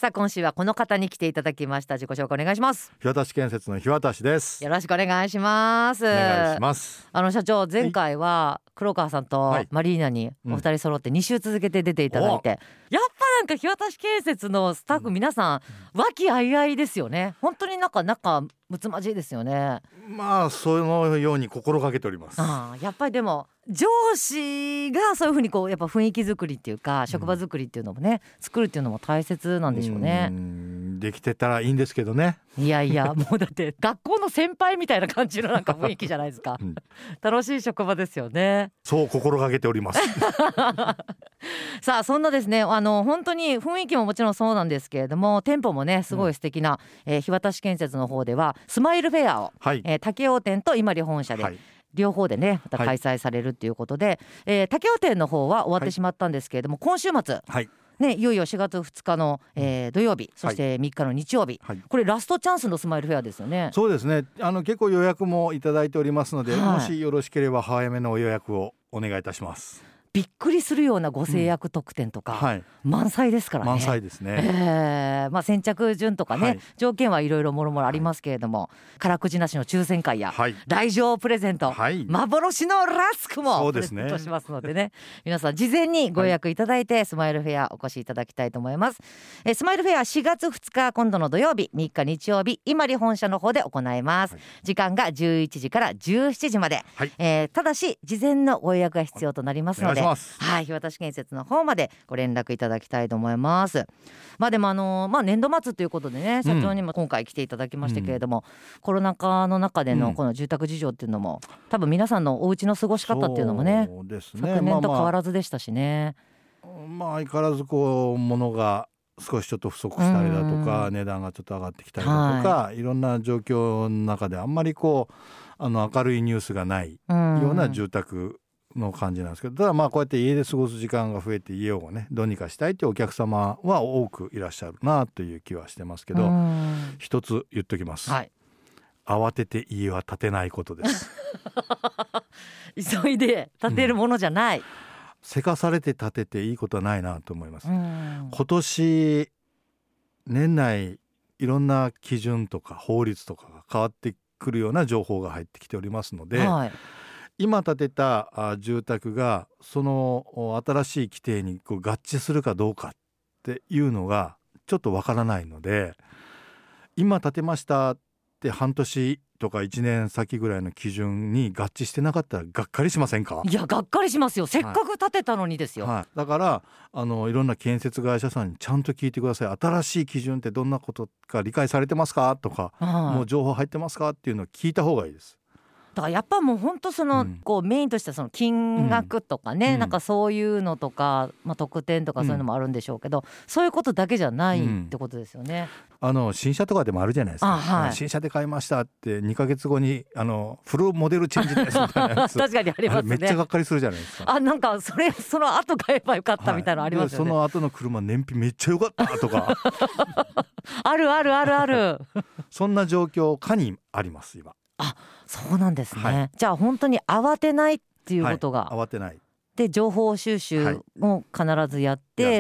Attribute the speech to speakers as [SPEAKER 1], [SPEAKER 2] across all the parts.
[SPEAKER 1] さあ今週はこの方に来ていただきました。自己紹介お願いします。
[SPEAKER 2] 日渡建設の日渡です。
[SPEAKER 1] よろしくお願いします。
[SPEAKER 2] お願いします。
[SPEAKER 1] 社長、前回は黒川さんとマリーナにお二人揃って2週続けて出ていただいて、やっぱなんか日渡建設のスタッフ皆さん和気あいあいですよね。本当に仲むつまじいですよね。
[SPEAKER 2] まあそのように心がけております。
[SPEAKER 1] やっぱりでも上司がそういうふうにやっぱ雰囲気作りっていうか職場作りっていうのもね、作るっていうのも大切なんでしょうね。
[SPEAKER 2] できてたらいいんですけどね。
[SPEAKER 1] いやいやもうだって学校の先輩みたいな感じのなんか雰囲気じゃないですか、楽しい職場ですよね。
[SPEAKER 2] そう心がけております
[SPEAKER 1] さあそんなですね本当に雰囲気ももちろんそうなんですけれども、店舗もねすごい素敵な、日渡建設の方ではスマイルフェアを、武雄店と今里本社で、両方でねまた開催されるっていうことで、武雄店の方は終わってしまったんですけれども、今週末、いよいよ4月2日の、土曜日、そして3日の日曜日、これラストチャンスのスマイルフェアですよね。
[SPEAKER 2] そうですね。結構予約もいただいておりますので、もしよろしければ早めのお予約をお願いいたします。
[SPEAKER 1] びっくりするようなご制約特典とか、満載ですからね。
[SPEAKER 2] 満載ですね。
[SPEAKER 1] 先着順とかね、条件はいろいろもろもろありますけれども、からくじなしの抽選会や、来場プレゼント、幻のラスクもプレゼントしますのでね、皆さん事前にご予約いただいて、スマイルフェアお越しいただきたいと思います。スマイルフェア4月2日今度の土曜日、3日日曜日、今里本社の方で行います。時間が11時から17時まで、ただし事前のご予約が必要となりますので、日渡建設の方までご連絡いただきたいと思います。でも年度末ということでね、社長にも今回来ていただきましたけれども、コロナ禍の中でのこの住宅事情っていうのも、多分皆さんのお家の過ごし方っていうのもね、昨年と変わらずでしたしね。
[SPEAKER 2] 相変わらず物が少しちょっと不足したりだとか、値段がちょっと上がってきたりだとか、いろんな状況の中であんまり明るいニュースがないような住宅の感じなんですけど、ただこうやって家で過ごす時間が増えて家をねどうにかしたいというお客様は多くいらっしゃるなという気はしてますけど、一つ言っときます、慌てて家は建てないことです
[SPEAKER 1] 急いで建てるものじゃない、
[SPEAKER 2] せかされて建てていいことはないなと思います。今年年内いろんな基準とか法律とかが変わってくるような情報が入ってきておりますので、今建てた住宅がその新しい規定に合致するかどうかっていうのがちょっとわからないので、今建てましたって半年とか1年先ぐらいの基準に合致してなかったらがっかりしませんか？
[SPEAKER 1] いやがっかりしますよ。せっかく建てたのにですよ、
[SPEAKER 2] だからいろんな建設会社さんにちゃんと聞いてください。新しい基準ってどんなことか理解されてますかとか、もう情報入ってますかっていうのを聞いた方がいいです。
[SPEAKER 1] だからやっぱもう本当メインとしてその金額とかね、なんかそういうのとか、特典とかそういうのもあるんでしょうけど、そういうことだけじゃないってことですよね。
[SPEAKER 2] 新車とかでもあるじゃないですか、新車で買いましたって2ヶ月後にフルモデルチェンジですみたいなやつ
[SPEAKER 1] 確かにありますね。
[SPEAKER 2] めっちゃがっかりするじゃないですか。
[SPEAKER 1] なんかその後買えばよかったみたいなのありますよね。
[SPEAKER 2] その後の車燃費めっちゃ良かったとか
[SPEAKER 1] ある
[SPEAKER 2] そんな状況下にあります今。
[SPEAKER 1] そうなんですね、じゃあ本当に慌てないっていうことが、
[SPEAKER 2] 慌てない
[SPEAKER 1] で情報収集も必ずやって、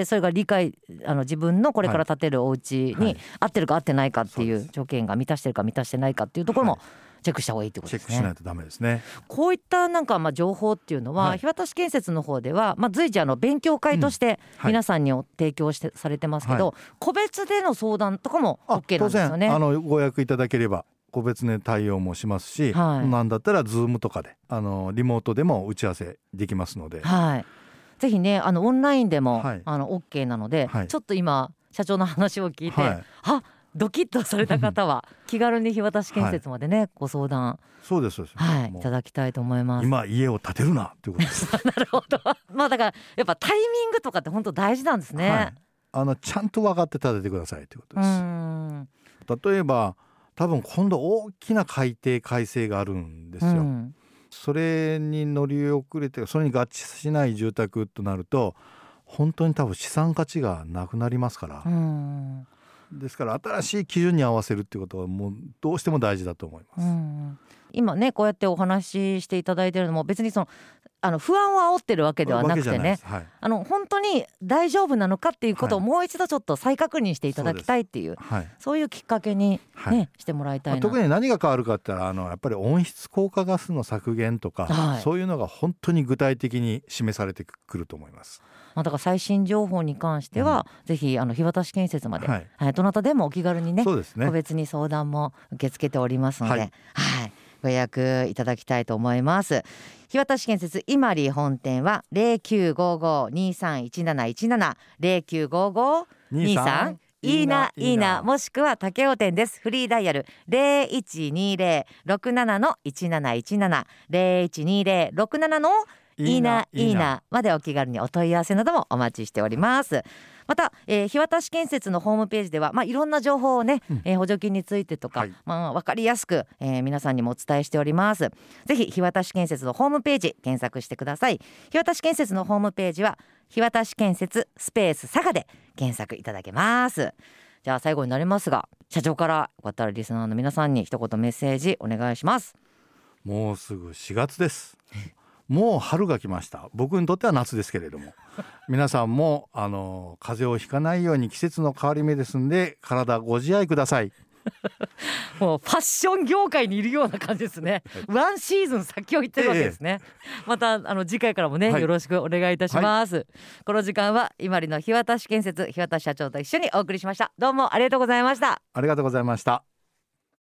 [SPEAKER 1] それが理解自分のこれから建てるお家に合ってるか合ってないかっていう条件が満たしてるか満たしてないかっていうところもチェックした方がいいってことですね。
[SPEAKER 2] チェックしないとダメですね。
[SPEAKER 1] こういった情報っていうのは、日渡建設の方では、随時勉強会として皆さんに提供されてますけど、個別での相談とかも OK なんですよね。
[SPEAKER 2] 当然ご予約いただければ個別で対応もしますし、なんだったら Zoom とかでリモートでも打ち合わせできますので、ぜひねオンラインでも、OK なので、ちょっと今社長の話を聞いて、ドキッとされた方は気軽に日渡建設までね、ご相談そうです、
[SPEAKER 1] いただきたいと思います。
[SPEAKER 2] 今家を建てるなということです
[SPEAKER 1] なるほど。だからやっぱタイミングとかって本当大事なんですね。
[SPEAKER 2] ちゃんと分かって建ててくださいということです。例えば多分今度大きな改定改正があるんですよ、それに乗り遅れてそれに合致しない住宅となると本当に多分資産価値がなくなりますから、ですから新しい基準に合わせるっていうことはもうどうしても大事だと思います。
[SPEAKER 1] 今ねこうやってお話ししていただいてるのも別に不安を煽ってるわけではなくてね、はい、本当に大丈夫なのかっていうことをもう一度ちょっと再確認していただきたいっていう、はい、そういうきっかけに、ねしてもらいたいな。
[SPEAKER 2] 特に何が変わるかって言ったらやっぱり温室効果ガスの削減とか、はい、そういうのが本当に具体的に示されてくると思います。
[SPEAKER 1] だから最新情報に関しては、ぜひ日渡建設まで、はいはい、どなたでもお気軽にね、そうですね、個別に相談も受け付けておりますので、はいはい、ご予約いただきたいと思います。日渡建設伊万里本店は 0955-231717 0955-23いいないいな、もしくは武雄店です。フリーダイヤル 0120-67-1717 0120-67いいないいなまでお気軽にお問い合わせなどもお待ちしております。また、日渡建設のホームページでは、いろんな情報をね、補助金についてとか、分かりやすく、皆さんにもお伝えしております。ぜひ日渡建設のホームページ検索してください。日渡建設のホームページは日渡建設スペース佐賀で検索いただけます。じゃあ最後になりますが、社長からよかったらリスナーの皆さんに一言メッセージお願いします。
[SPEAKER 2] もうすぐ4月です。もう春が来ました。僕にとっては夏ですけれども皆さんも風邪をひかないように季節の変わり目ですんで体ご自愛ください
[SPEAKER 1] もうファッション業界にいるような感じですね、はい、ワンシーズン先を行ってるわけですね、また次回からもね、よろしくお願いいたします、この時間は伊万里の日渡建設日渡社長と一緒にお送りしました。どうもありがとうございました。
[SPEAKER 2] ありがとうございました。